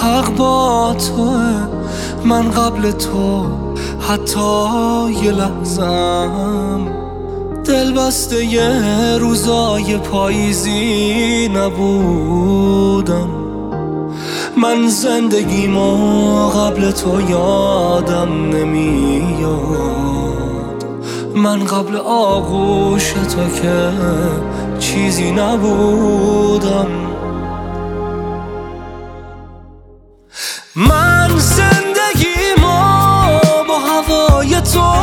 حق با توه، من قبل تو حتی یه لحظم دل بسته یه روزای پاییزی نبودم. من زندگیمو قبل تو یادم نمیاد، من قبل آغوش تو که چیزی نبودم. من زندگیمو با هوای تو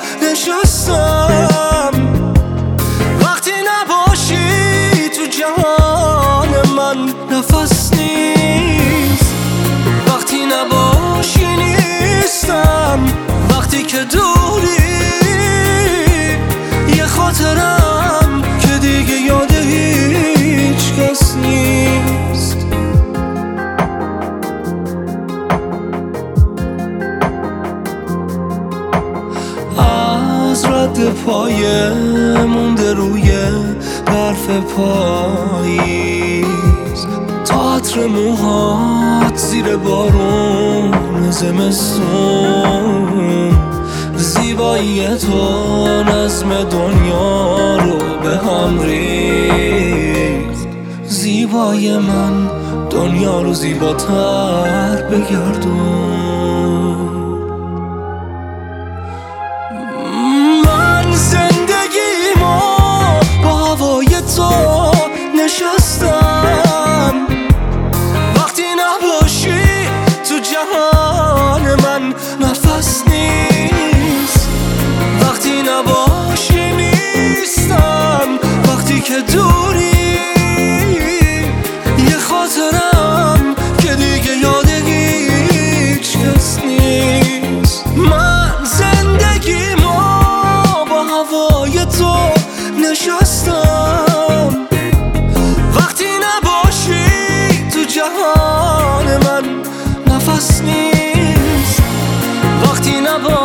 نشستم، وقتی نباشی تو جهان من نفس نیست، وقتی نباشی نیستم، وقتی که دوری یه خاطرم که دیگه یاد هیچ کس نیست. از رد پایه مونده روی برف پاییز، تا عطر موهات زیر بارون زمستون، زیبایی تو نظم دنیا رو به هم ریخت. زیبای من دنیا رو زیباتر بگردون. زندگیمو با هوای تو نشستم، وقتی نباشی تو جهان من نفس نیست، وقتی نباشی نیستم، وقتی که دوری یه خاطرم که دیگه یاد هیچ کس نیست. من زندگیمو هوای تو نشستم، وقتی نباشی تو جهان من نفس نیست، وقتی نباشی